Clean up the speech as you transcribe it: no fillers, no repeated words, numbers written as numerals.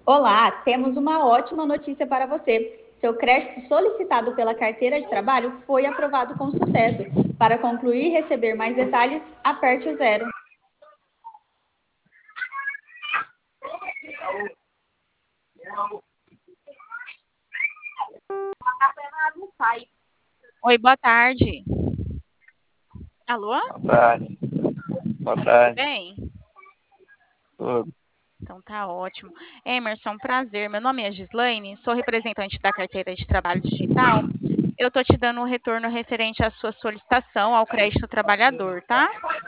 Olá, temos uma ótima notícia para você. Seu crédito solicitado pela carteira de trabalho foi aprovado com sucesso. Para concluir e receber mais detalhes, aperte o zero. Oi, boa tarde. Alô? Boa tarde. Boa Tudo tarde. bem? Tudo. Então tá ótimo. Emerson, prazer. Meu nome é Gislaine, sou representante da carteira de trabalho digital. Eu tô te dando um retorno referente à sua solicitação ao crédito trabalhador, tá?